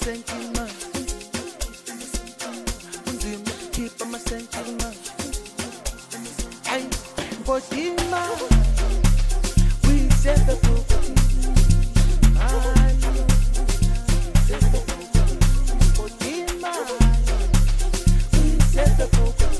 sentiment. Keep my sentiment. And for Dima, we set the property. For Dima, we set the property.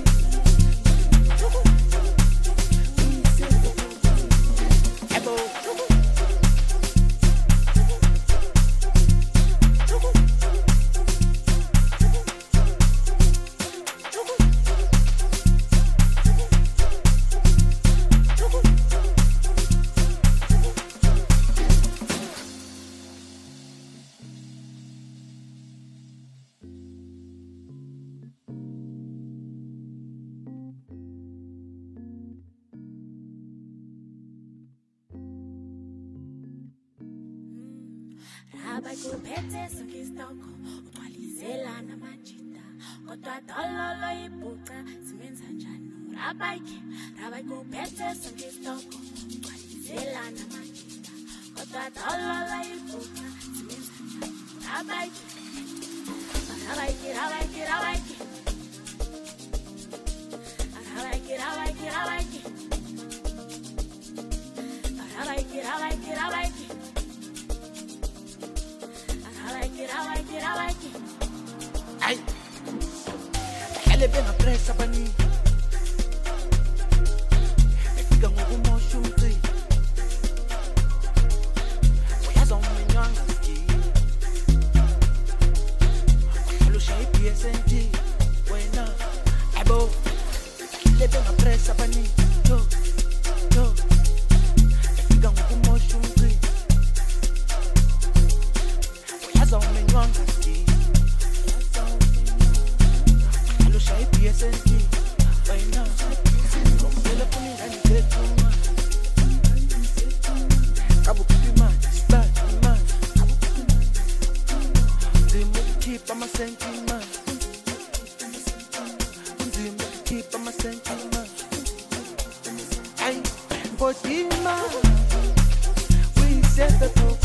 Abakuphethe sokistoko uqwalizela namajita kodwa dololo ibuca simenza njani rabakuphethe sokistoko uqwalizela namajita kodwa dololo ibuca simenza njani I like it. Ay, ele bem a pressa bani. Fica um motion free. Oyaza umenyanga ski. Hello shape SNT. Wena, abo. Ele bem a pressa bani. Yo. Fica um motion free. Oyaza umenyanga ski. SNT, right now. Telefoni ngani ketuma. Kabu kipi man, start man. Zimu keep on my sentiment. Zimu keep on my sentiment. Ay, for Dima, we set the tone.